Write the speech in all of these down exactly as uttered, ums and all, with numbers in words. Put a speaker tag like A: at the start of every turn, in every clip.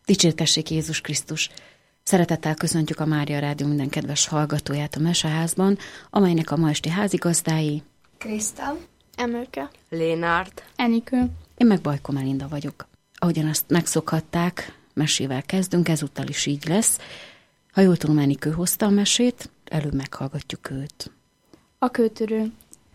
A: Dicsértessék Jézus Krisztus! Szeretettel köszöntjük a Mária Rádió minden kedves hallgatóját a Meseházban, amelynek a ma esti házigazdái
B: Kriszta, Emőke,
C: Lénárt,
D: Enikő.
A: Én meg Bajko Melinda vagyok. Ahogyan azt megszokhatták, mesével kezdünk, ezúttal is így lesz. Ha jól tudom, Enikő hozta a mesét, előbb meghallgatjuk őt.
D: A kőtörő.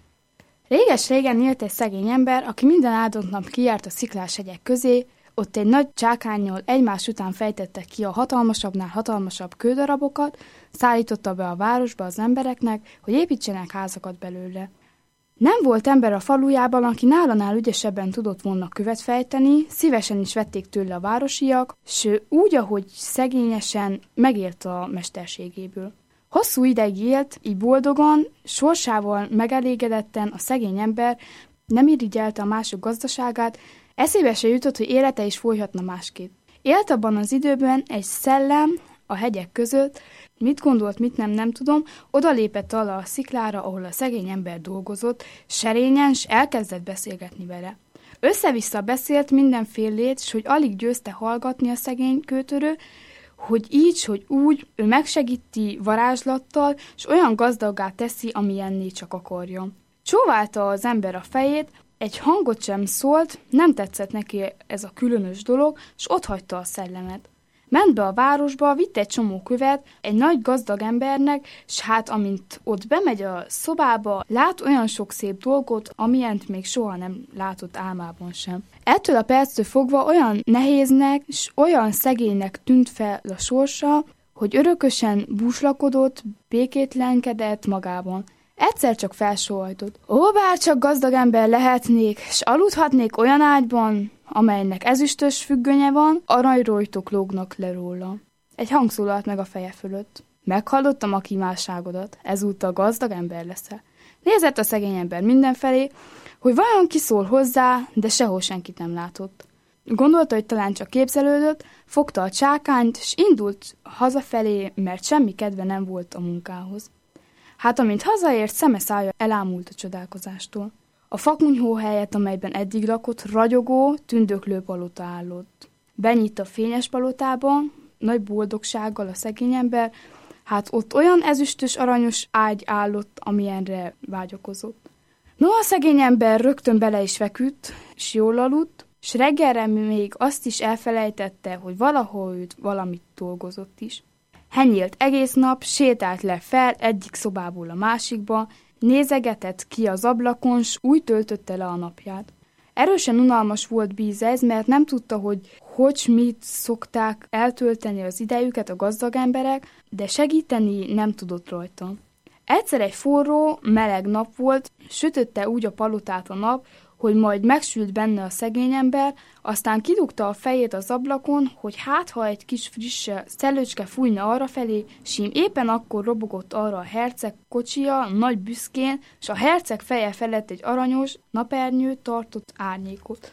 D: Réges-régen élt egy szegény ember, aki minden áldott nap kijárt a sziklás hegyek közé, ott egy nagy csákánnyal egymás után fejtettek ki a hatalmasabbnál hatalmasabb kődarabokat, szállította be a városba az embereknek, hogy építsenek házakat belőle. Nem volt ember a falujában, aki nálanál ügyesebben tudott volna követ fejteni, szívesen is vették tőle a városiak, s úgy, ahogy szegényesen megélt a mesterségéből. Hosszú ideig élt, így boldogan, sorsával megelégedetten a szegény ember nem irigyelte a mások gazdaságát, eszébe se jutott, hogy élete is folyhatna másképp. Élt abban az időben egy szellem a hegyek között, mit gondolt, mit nem, nem tudom, odalépett alá a sziklára, ahol a szegény ember dolgozott, serényen, s elkezdett beszélgetni vele. Össze-vissza beszélt mindenfélét, s hogy alig győzte hallgatni a szegény kőtörő, hogy így, hogy úgy, ő megsegíti varázslattal, s olyan gazdaggá teszi, amilyenné csak akarja. Csóválta az ember a fejét, egy hangot sem szólt, nem tetszett neki ez a különös dolog, s otthagyta a szellemet. Ment be a városba, vitt egy csomó követ egy nagy gazdag embernek, s hát amint ott bemegy a szobába, lát olyan sok szép dolgot, amilyent még soha nem látott álmában sem. Ettől a perctől fogva olyan nehéznek, s olyan szegénynek tűnt fel a sorsa, hogy örökösen búslakodott, békétlenkedett magában. Egyszer csak felsóhajtott. Ó, bárcsak gazdag ember lehetnék, s aludhatnék olyan ágyban, amelynek ezüstös függönye van, aranyrojtok lógnak le róla. Egy hang szólalt meg a feje fölött. Meghallottam a kívánságodat, ezúttal gazdag ember leszel. Nézett a szegény ember mindenfelé, hogy vajon ki szól hozzá, de sehol senkit nem látott. Gondolta, hogy talán csak képzelődött, fogta a csákányt, s indult hazafelé, mert semmi kedve nem volt a munkához. Hát amint hazaért, szeme szája elámult a csodálkozástól. A fakunyhó helyett, amelyben eddig lakott, ragyogó, tündöklő palota állott. Benyitt a fényes palotába, nagy boldogsággal a szegény ember, hát ott olyan ezüstös aranyos ágy állott, amilyenre vágyakozott. No, a szegény ember rögtön bele is feküdt, s jól aludt, s reggelre még azt is elfelejtette, hogy valahol őt valamit dolgozott is. Henyélt egész nap, sétált le fel egyik szobából a másikba, nézegetett ki az ablakon, s úgy töltötte le a napját. Erősen unalmas volt bíz ez, mert nem tudta, hogy hogy mit szokták eltölteni az idejüket a gazdag emberek, de segíteni nem tudott rajta. Egyszer egy forró, meleg nap volt, sütötte úgy a palotát a nap, hogy majd megsült benne a szegény ember, aztán kidugta a fejét az ablakon, hogy hát ha egy kis frisse szellőcske fújna arrafelé, sím éppen akkor robogott arra a herceg kocsija nagy büszkén, s a herceg feje felett egy aranyos napernyő tartott árnyékot.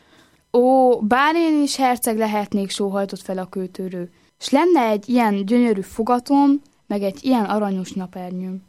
D: Ó, bár én is herceg lehetnék, sóhajtott fel a kőtörő, s lenne egy ilyen gyönyörű fogatom, meg egy ilyen aranyos napernyőm.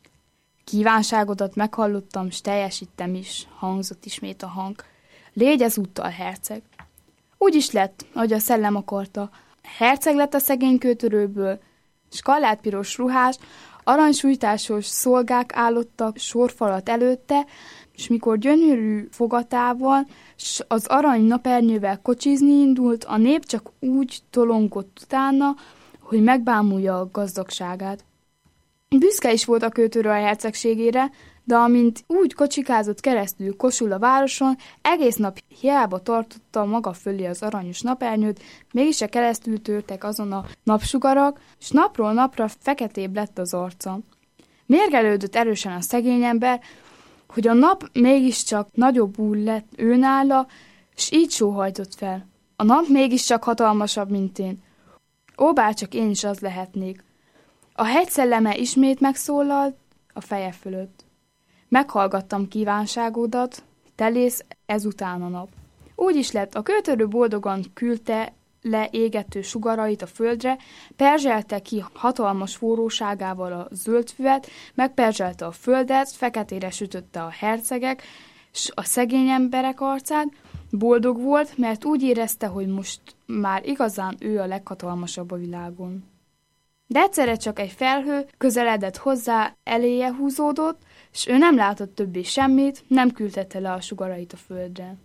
D: Kívánságodat meghallottam, s teljesítem is, hangzott ismét a hang. Légy ezúttal herceg. Úgy is lett, ahogy a szellem akarta. Herceg lett a szegény kőtörőből, s kallátpiros ruhás, aranysújtásos szolgák állottak sorfalat előtte, s mikor gyönyörű fogatával, s az arany napernyővel kocsizni indult, a nép csak úgy tolongott utána, hogy megbámulja a gazdagságát. Büszke is volt a kőtörő a hercegségére, de amint úgy kocsikázott keresztül Kosul a városon, egész nap hiába tartotta maga fölé az aranyos napernyőt, mégis a keresztül törtek azon a napsugarak, s napról napra feketébb lett az arca. Mérgelődött erősen a szegény ember, hogy a nap mégiscsak nagyobbul lett őnála, s így sóhajtott fel. A nap mégiscsak hatalmasabb, mint én. Ó, bárcsak én is az lehetnék. A hegy szelleme ismét megszólalt a feje fölött. Meghallgattam kívánságodat, telész ezután a nap. Úgy is lett, a kőtörő boldogan küldte le égető sugarait a földre, perzselte ki hatalmas forróságával a zöldfüvet, megperzselte a földet, feketére sütötte a hercegek, s a szegény emberek arcát, Boldog volt, mert úgy érezte, hogy most már igazán ő a leghatalmasabb a világon. De egyszerre csak egy felhő közeledett hozzá, eléje húzódott, s ő nem látott többé semmit, nem küldette le a sugarait a földre.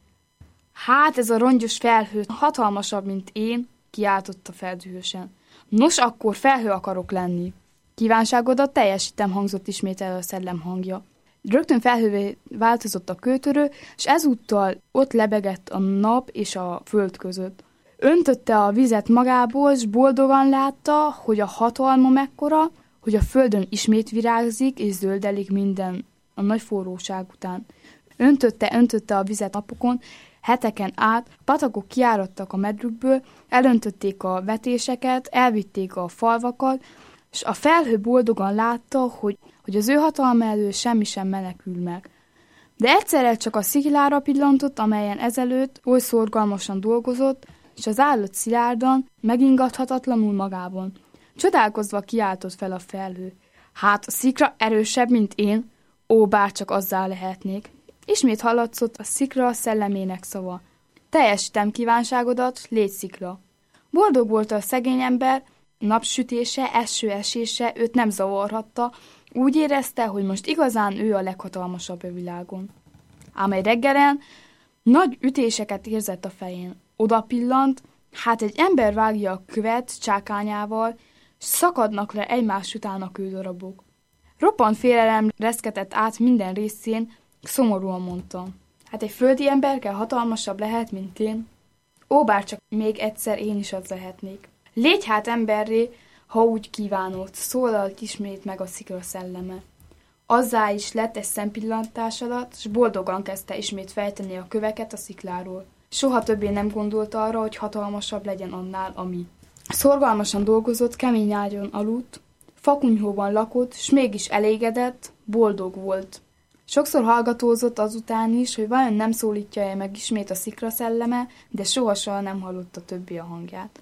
D: Hát ez a rongyos felhő hatalmasabb, mint én, kiáltotta fel dühösen. Nos, akkor felhő akarok lenni. Kívánságodat teljesítem, hangzott ismét el a szellem hangja. Rögtön felhővé változott a kőtörő, és ezúttal ott lebegett a nap és a föld között. Öntötte a vizet magából, és boldogan látta, hogy a hatalma mekkora, hogy a földön ismét virágzik és zöldelik minden a nagy forróság után. Öntötte, öntötte a vizet napokon, heteken át, patakok kiáradtak a medrükből, elöntötték a vetéseket, elvitték a falvakat, és a felhő boldogan látta, hogy, hogy az ő hatalma elől semmi sem menekül meg. De egyszerre csak a sziklára pillantott, amelyen ezelőtt oly szorgalmasan dolgozott, és az állat szilárdan, megingathatatlanul magában. Csodálkozva kiáltott fel a felhő. Hát a szikra erősebb, mint én, ó, bárcsak azzá lehetnék. Ismét hallatszott a szikra szellemének szava. Teljesítem kívánságodat, légy szikra. Boldog volt a szegény ember, napsütése, eső esése őt nem zavarhatta, úgy érezte, hogy most igazán ő a leghatalmasabb a világon. Ám egy reggelen nagy ütéseket érzett a fején. Oda pillant, hát egy ember vágja a követ csákányával, s szakadnak le egymás után a kődarabok. Roppant félelem reszketett át minden részén, szomorúan mondta. Hát egy földi emberke hatalmasabb lehet, mint én? Ó, bárcsak még egyszer én is az lehetnék. Légy hát emberré, ha úgy kívánod, szólalt ismét meg a szikra szelleme. Azzá is lett egy szempillantás alatt, s boldogan kezdte ismét fejteni a köveket a szikláról. Soha többé nem gondolt arra, hogy hatalmasabb legyen annál, ami. Szorgalmasan dolgozott, kemény ágyon aludt, fakunyhóban lakott, s mégis elégedett, boldog volt. Sokszor hallgatózott azután is, hogy vajon nem szólítja-e meg ismét a szikra szelleme, de soha-soha nem hallotta többé a hangját.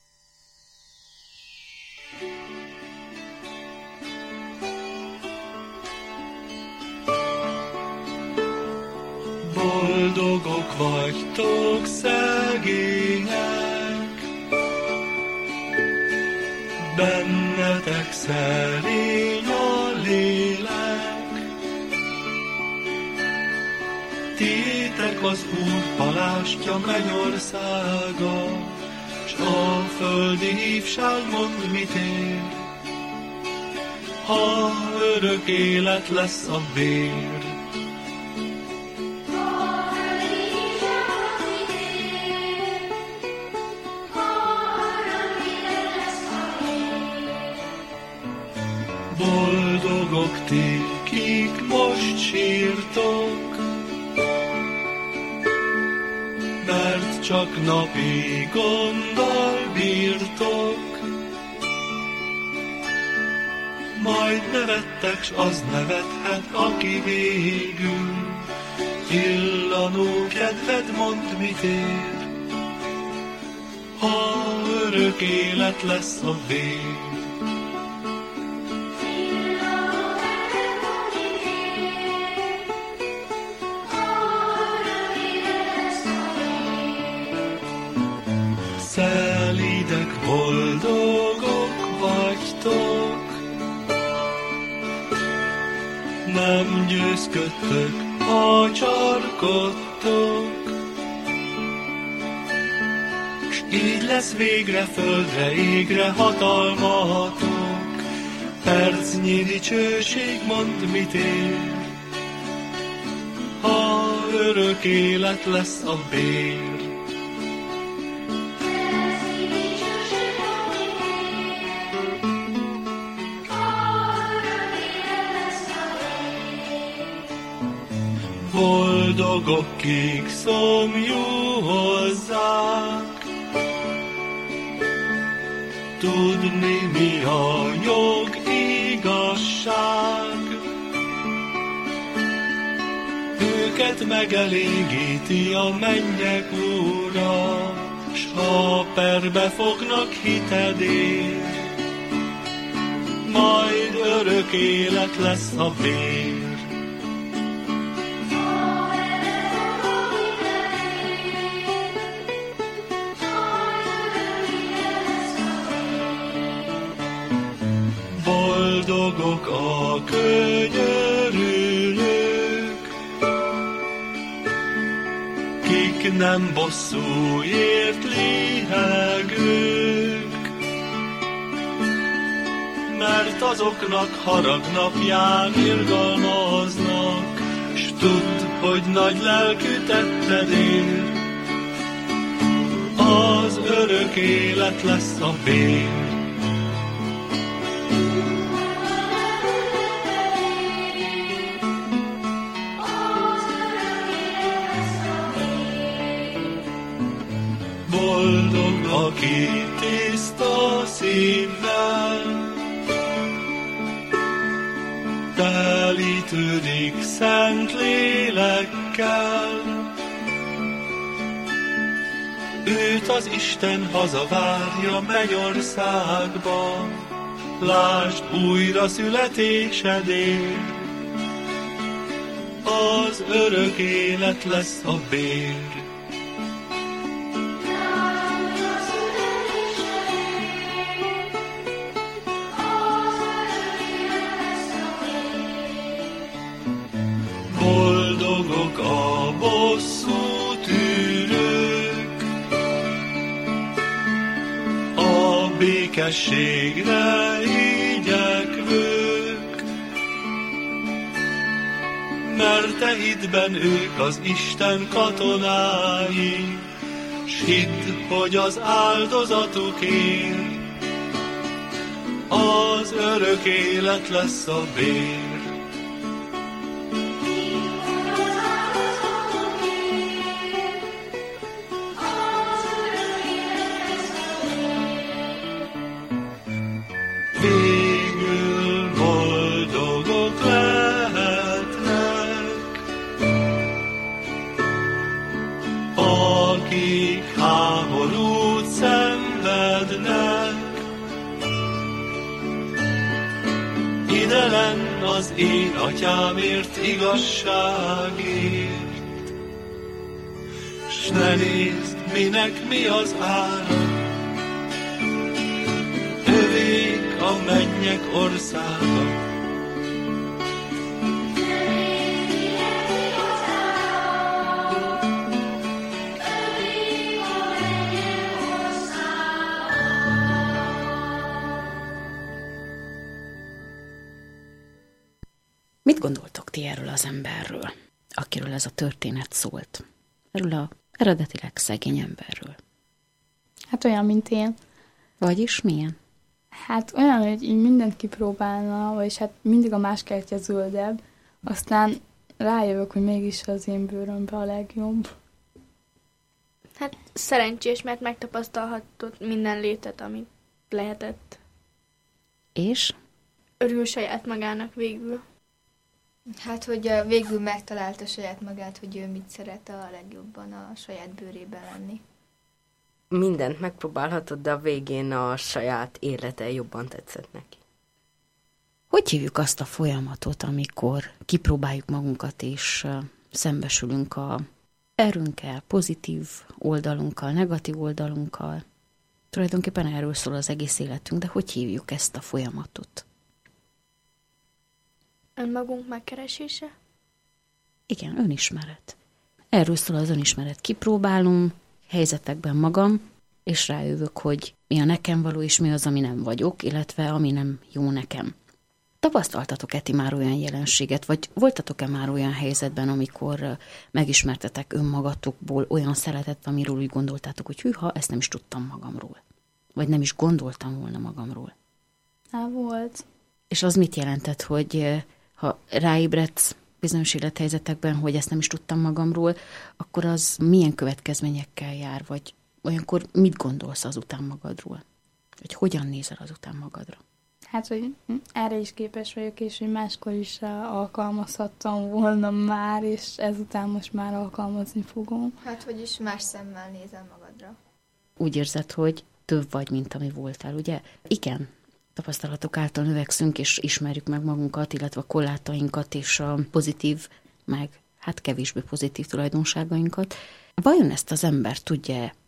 C: Boldogok vagytok, szegények, bennetek szerény a lélek. Tiétek az Úr palástja, mennyországa, s a földi hívság mond mit ér. Ha örök élet lesz a bér, boldogok ti, kik most sírtok, mert csak napi gonddal bírtok. Majd nevettek, s az nevethet, aki végül illanó kedved mond mit ér. Ha örök élet lesz a vér, szelídek, boldogok vagytok, nem győzködtök, ha csarkodtok, s így lesz végre földre, égre hatalmatok, percnyi dicsőség mond mit ér, ha örök élet lesz a bér. Boldogok, kik szomjú hozzák, tudni mi a jog, igazság. Őket megelégíti a mennyek Úra, s ha perbe fognak hitedért, majd örök élet lesz a bér. Boldogok a könyörülők, kik nem bosszúért léhegők, mert azoknak harag napján irgalmaznak, s tudd, hogy nagy lelkű tettedért az örök élet lesz a bér. Boldog, aki tiszta szívvel telítődik szent lélekkel, őt az Isten hazavárja mennyországba, lásd újra születésedért, az örök élet lesz a bér. Boldogok a bosszú tűrők, a békességre igyekvők, mert te hitben ők az Isten katonái, s hidd, hogy az áldozatukért az örök élet lesz a bér. Végül boldogok lehetnek, akik háborút szenvednek. Ide lenn az én atyámért igazságért, s ne nézd, minek mi az ára, övék a mennyek országa.
A: Mit gondoltok ti erről az emberről, akiről ez a történet szólt? Erről a eredetileg szegény emberről.
D: Hát olyan, mint én.
A: Vagyis milyen?
D: Hát olyan, hogy így mindent kipróbálna, vagyis hát mindig a más kertje zöldebb, aztán rájövök, hogy mégis az én bőrömbe a legjobb.
B: Hát szerencsés, mert megtapasztalhatott minden létet, amit lehetett.
A: És?
B: Örül saját magának végül.
E: Hát, hogy végül megtalálta saját magát, hogy ő mit szeret a legjobban a saját bőrében lenni.
F: Mindent megpróbálhatott, de a végén a saját élete jobban tetszett neki.
A: Hogy hívjuk azt a folyamatot, amikor kipróbáljuk magunkat, és szembesülünk a erőnkkel, pozitív oldalunkkal, negatív oldalunkkal? Tulajdonképpen erről szól az egész életünk, de hogy hívjuk ezt a folyamatot?
B: Önmagunk megkeresése?
A: Igen, önismeret. Erről szól az önismeret. Kipróbálom helyzetekben magam, és rájövök, hogy mi a nekem való, és mi az, ami nem vagyok, illetve ami nem jó nekem. Tapasztaltatok-e ti már olyan jelenséget, vagy voltatok-e már olyan helyzetben, amikor megismertetek önmagatokból olyan szeretet, amiről úgy gondoltátok, hogy hűha, ezt nem is tudtam magamról. Vagy nem is gondoltam volna magamról.
D: Á, volt.
A: És az mit jelentett, hogy ha ráébredsz bizonyos élethelyzetekben, hogy ezt nem is tudtam magamról, akkor az milyen következményekkel jár, vagy olyankor mit gondolsz azután magadról? Hogy hogyan nézel azután magadra?
D: Hát, hogy erre is képes vagyok, és hogy máskor is alkalmazhattam volna már, és ezután most már alkalmazni fogom.
E: Hát, hogy is más szemmel nézel magadra.
A: Úgy érzed, hogy több vagy, mint ami voltál, ugye? Igen. Tapasztalatok által növekszünk, és ismerjük meg magunkat, illetve a korlátainkat, és a pozitív, meg hát kevésbé pozitív tulajdonságainkat. Vajon ezt az ember tudja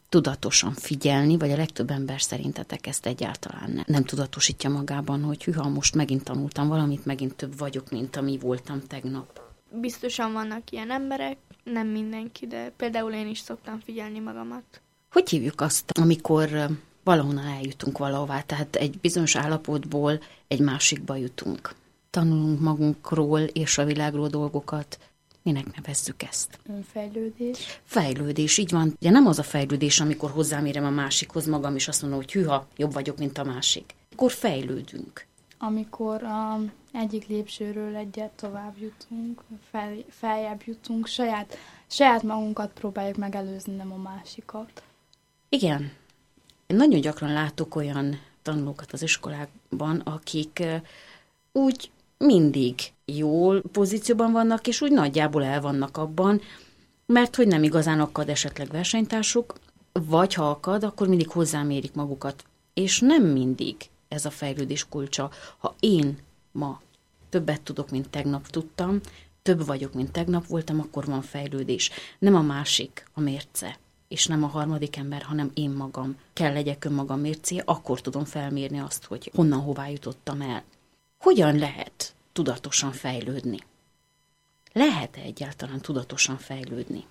A: tudatosan figyelni, vagy a legtöbb ember szerintetek ezt egyáltalán nem, nem tudatosítja magában, hogy hűha, most megint tanultam valamit, megint több vagyok, mint ami voltam tegnap.
B: Biztosan vannak ilyen emberek, nem mindenki, de például én is szoktam figyelni magamat.
A: Hogy hívjuk azt, amikor valahonnan eljutunk valahová, tehát egy bizonyos állapotból egy másikba jutunk. Tanulunk magunkról és a világról dolgokat. Minek nevezzük ezt?
D: Önfejlődés.
A: Fejlődés, így van. Ugye nem az a fejlődés, amikor hozzámérem a másikhoz magam, és azt mondom, hogy hűha, jobb vagyok, mint a másik. Akkor fejlődünk.
D: Amikor a egyik lépcsőről egyet tovább jutunk, fel, feljebb jutunk, saját, saját magunkat próbáljuk megelőzni, nem a másikat.
A: Igen. Én nagyon gyakran látok olyan tanulókat az iskolákban, akik úgy mindig jól pozícióban vannak, és úgy nagyjából el vannak abban, mert hogy nem igazán akad esetleg versenytársuk, vagy ha akad, akkor mindig hozzámérik magukat. És nem mindig ez a fejlődés kulcsa. Ha én ma többet tudok, mint tegnap tudtam, több vagyok, mint tegnap voltam, akkor van fejlődés. Nem a másik a mérce, és nem a harmadik ember, hanem én magam. Kell legyek önmagam mércéje, akkor tudom felmérni azt, hogy honnan hová jutottam el. Hogyan lehet tudatosan fejlődni? Lehet-e egyáltalán tudatosan fejlődni?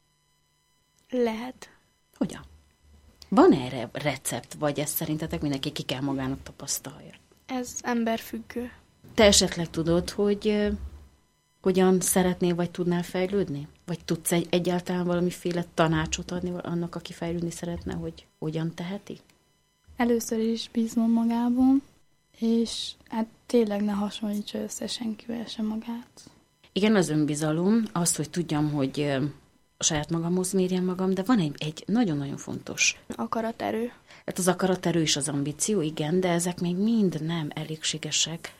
B: Lehet.
A: Hogyan? Van erre recept, vagy ezt szerintetek mindenki ki kell magának tapasztalja?
B: Ez emberfüggő.
A: Te esetleg tudod, hogy uh, hogyan szeretnél, vagy tudnál fejlődni? Vagy tudsz egy, egyáltalán valamiféle tanácsot adni annak, aki fejlődni szeretne, hogy hogyan teheti?
D: Először is bízom magában, és hát tényleg ne hasonlítsa össze senkivel sem magát.
A: Igen, az önbizalom, az, hogy tudjam, hogy uh, a saját magamhoz mérjem magam, de van egy, egy nagyon-nagyon fontos.
B: Akaraterő.
A: Hát az akaraterő és az ambíció, igen, de ezek még mind nem elégségesek.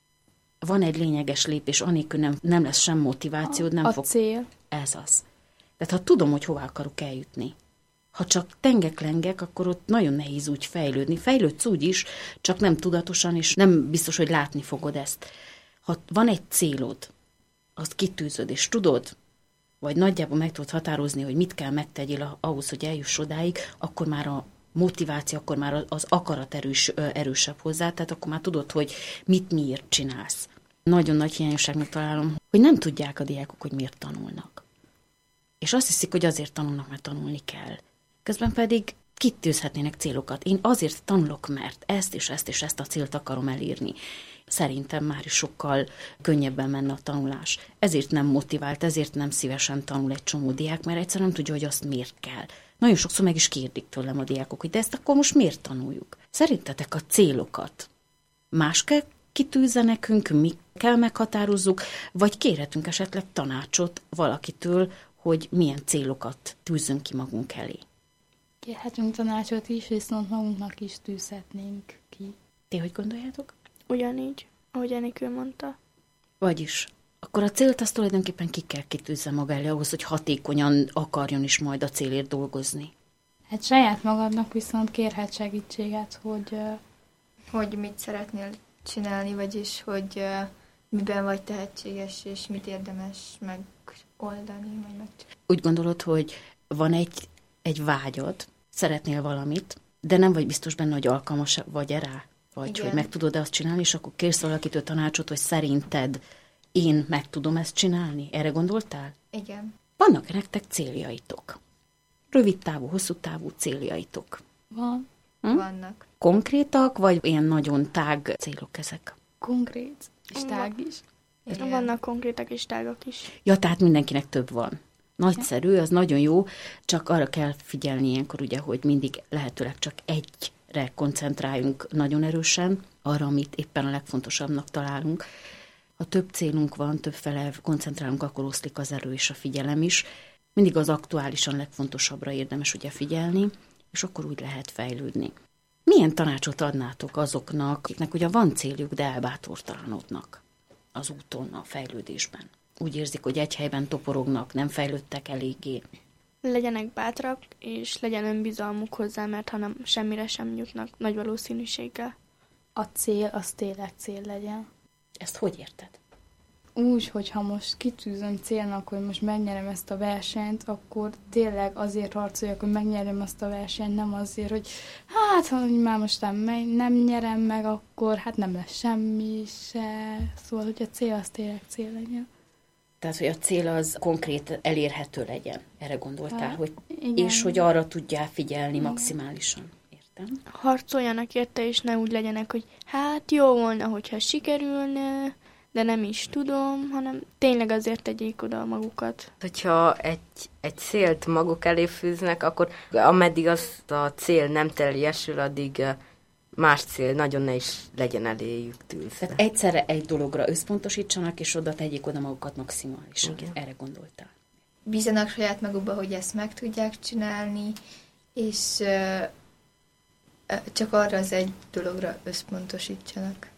A: Van egy lényeges lépés, anélkül nem, nem lesz sem motivációd, nem
D: a
A: fog...
D: cél.
A: Ez az. Tehát ha tudom, hogy hová akarok eljutni, ha csak tengek-lengek, akkor ott nagyon nehéz úgy fejlődni. Fejlődsz úgy is, csak nem tudatosan, és nem biztos, hogy látni fogod ezt. Ha van egy célod, azt kitűzöd, és tudod, vagy nagyjából meg tudod határozni, hogy mit kell megtegyél ahhoz, hogy eljuss odáig, akkor már a motiváció, akkor már az akarat erős, erősebb hozzá, tehát akkor már tudod, hogy mit miért csinálsz. Nagyon nagy hiányosságnak találom, hogy nem tudják a diákok, hogy miért tanulnak. És azt hiszik, hogy azért tanulnak, mert tanulni kell. Közben pedig kitűzhetnének célokat. Én azért tanulok, mert ezt és ezt és ezt a célt akarom elérni. Szerintem már is sokkal könnyebben menne a tanulás. Ezért nem motivált, ezért nem szívesen tanul egy csomó diák, mert egyszerűen nem tudja, hogy azt miért kell. Nagyon sokszor meg is kérdik tőlem a diákok, hogy de ezt akkor most miért tanuljuk? Szerintetek a célokat más kell kitűzze nekünk, mi kell meghatározzuk, vagy kérhetünk esetleg tanácsot valakitől, hogy milyen célokat tűzzünk ki magunk elé?
D: Kérhetünk tanácsot is, viszont magunknak is tűzhetnénk ki.
A: Ti hogy gondoljátok?
B: Ugyanígy, ahogy Enikő mondta.
A: Vagyis, akkor a célt azt tulajdonképpen ki kell kitűzze maga elé ahhoz, hogy hatékonyan akarjon is majd a célért dolgozni.
D: Hát saját magadnak viszont kérhet segítséget, hogy...
E: Hogy mit szeretnél csinálni, vagyis hogy uh, miben vagy tehetséges, és mit érdemes megoldani, vagy meg...
A: Úgy gondolod, hogy van egy, egy vágyad, szeretnél valamit, de nem vagy biztos benne, hogy alkalmas vagy rá, vagy
E: Igen.
A: hogy meg tudod-e azt csinálni, és akkor kérsz valakitől tanácsot, hogy szerinted én meg tudom ezt csinálni? Erre gondoltál?
E: Igen.
A: Vannak nektek céljaitok? Rövid távú, hosszú távú céljaitok?
D: Van
A: Hm?
E: Vannak.
A: Konkrétak, vagy ilyen nagyon tág célok ezek?
D: konkrét és tág is.
E: Igen.
B: Vannak konkrétak és tágak is.
A: Ja, tehát mindenkinek több van. Nagyszerű, az nagyon jó, csak arra kell figyelni ilyenkor, ugye, hogy mindig lehetőleg csak egyre koncentráljunk nagyon erősen, arra, amit éppen a legfontosabbnak találunk. Ha több célunk van, több fele koncentrálunk, akkor oszlik az erő és a figyelem is. Mindig az aktuálisan legfontosabbra érdemes ugye figyelni, és akkor úgy lehet fejlődni. Milyen tanácsot adnátok azoknak, akiknek ugye van céljuk, de elbátortalanodnak az úton, a fejlődésben? Úgy érzik, hogy egy helyben toporognak, nem fejlődtek eléggé.
B: Legyenek bátrak, és legyen önbizalmuk hozzá, mert ha nem, semmire sem jutnak nagy valószínűséggel.
D: A cél az tényleg cél legyen.
A: Ezt hogy érted?
D: úgy, hogyha most kitűzöm célnak, hogy most megnyerem ezt a versenyt, akkor tényleg azért harcoljak, hogy megnyerem azt a versenyt, nem azért, hogy hát, ha már most nem, nem nyerem meg, akkor hát nem lesz semmi se. Szóval, hogy a cél az tényleg cél legyen.
A: Tehát, hogy a cél az konkrét elérhető legyen. Erre gondoltál,
D: Hát,
A: hogy
D: igen.
A: és hogy arra tudjál figyelni igen. maximálisan. Értem?
B: Harcoljanak érte, és ne úgy legyenek, hogy hát jó volna, hogyha sikerülne, de nem is tudom, hanem tényleg azért tegyék oda magukat.
F: Hogyha egy, egy célt maguk elé fűznek, akkor ameddig az a cél nem teljesül, addig más cél nagyon ne is legyen eléjük tűzve.
A: Tehát egyszerre egy dologra összpontosítsanak, és oda tegyék oda magukat maximálisan.
F: Igen.
A: Erre gondoltál.
E: Bízanak saját magukba, hogy ezt meg tudják csinálni, és uh, csak arra az egy dologra összpontosítsanak.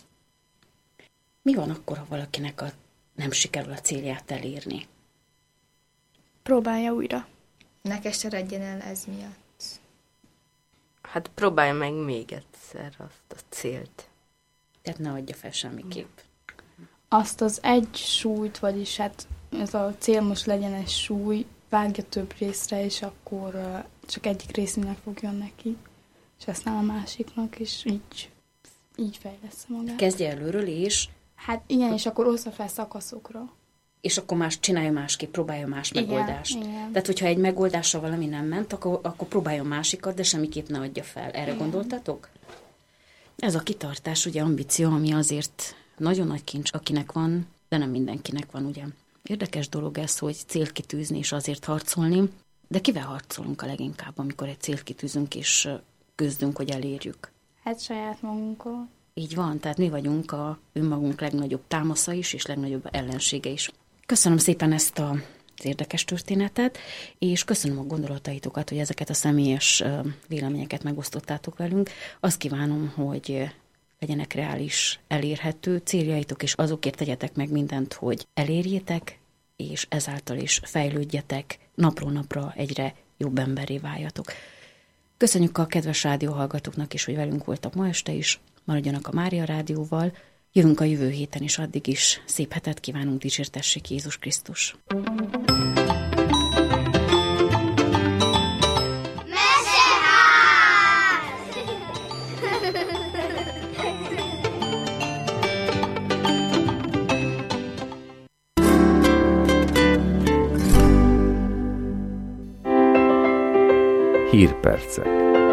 A: Mi van akkor, ha valakinek a, nem sikerül a célját elérni?
B: Próbálja újra.
E: Ne keseredjen el ez miatt.
F: Hát próbálja meg még egyszer azt a célt.
A: Tehát ne adja fel semmiképp.
D: Azt az egy súlyt, vagyis hát ez a cél most legyen egy súly, vágja több részre, és akkor uh, csak egyik részének fogjon neki, és aztán a másiknak, és így, így fejlesz magát.
A: Kezdje előről, és
D: Hát igen, és akkor oszta fel szakaszokra.
A: és akkor más csinálja másképp, próbálja más
D: Igen,
A: megoldást.
D: igen.
A: Tehát, hogyha egy megoldásra valami nem ment, akkor, akkor próbáljon másikat, de semmiképp ne adja fel. Erre
D: Igen.
A: gondoltatok? Ez a kitartás, ugye ambíció, ami azért nagyon nagy kincs, akinek van, de nem mindenkinek van, ugye. Érdekes dolog ez, hogy célt kitűzni és azért harcolni, de kivel harcolunk a leginkább, amikor egy célt kitűzünk és küzdünk, hogy elérjük?
D: Hát saját magunkkal.
A: Így van, tehát mi vagyunk a önmagunk legnagyobb támasza is, és legnagyobb ellensége is. Köszönöm szépen ezt a, az érdekes történetet, és köszönöm a gondolataitokat, hogy ezeket a személyes véleményeket megosztottátok velünk. Azt kívánom, hogy legyenek reális, elérhető céljaitok, és azokért tegyetek meg mindent, hogy elérjétek, és ezáltal is fejlődjetek, napról napra egyre jobb emberré váljatok. Köszönjük a kedves rádióhallgatóknak is, hogy velünk voltak ma este is. Maradjanak a Mária Rádióval. Jövünk a jövő héten is, addig is szép hetet kívánunk, dicsértessék Jézus Krisztus!
G: Hírpercek.